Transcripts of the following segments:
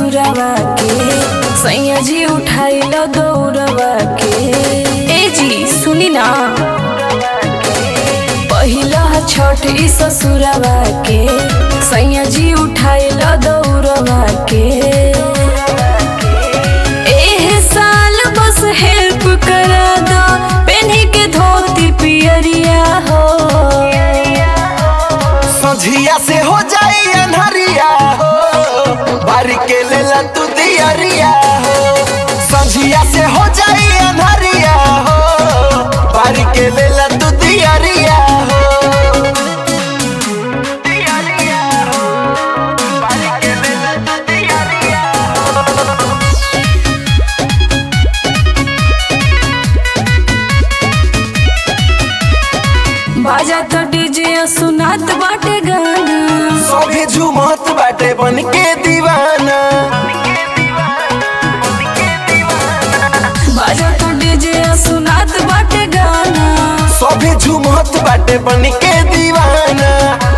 ससुरवा के सैया जी उठाइल दौड़वा के। ए जी सुनी ना, पहिला छठ ई ससुरवा के सैया जी उठाइल दौड़वा के। एह साल बस हेल्प करा दो पेन्ही के धोती पियरिया हो। सझिया से हो जाई अनहरिया हो, बारी के लेला तू दियरिया हो। सझिया से हो जाई अनहरिया हो, बारी के लेला तू दियरिया हो। दियरिया हो, बारी के लेला तू दियरिया हो। बाजा तो डीजे सुनात बाटे गाना, सभी झूमत बाटे बन के दीवाना। बाजा तो डीजे सुनात बाटे गाना, सभी झूमत बाटे बन के दीवाना।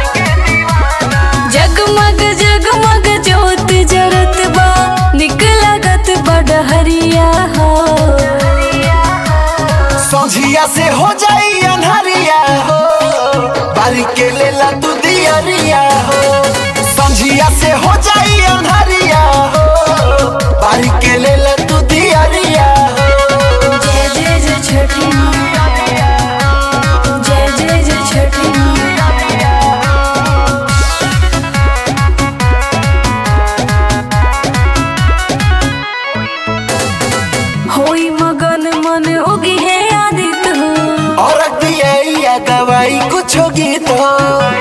जगमग जगमग ज्योत जरत बा, निक लागत बडहरिया हो। सझिया से हो जाई अनहरिया हो, बारी के लेला तू दियरिया हो। सझिया से हो जाई अनहरिया हो, बारी के लेला तू दियरिया हो। जय जय जय छठी माँ, जय जय जय छठी माँ। होई मगन मन उगी है आदित हो, और दिया दवाई कुछ गीत हो।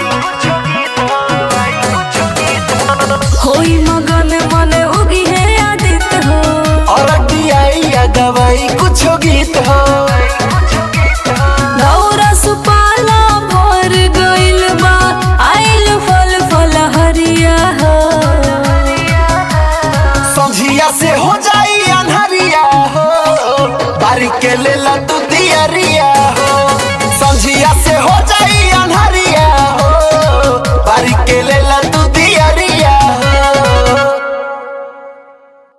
होई मगन मन उगी है आदित हो। और दिया दवाई कुछ गीत हो। दौरा सुपाला भर गइल बा, आइल फल फल हरिया हो। सझिया से हो जाई अनहरिया हो, बारी के लेला तू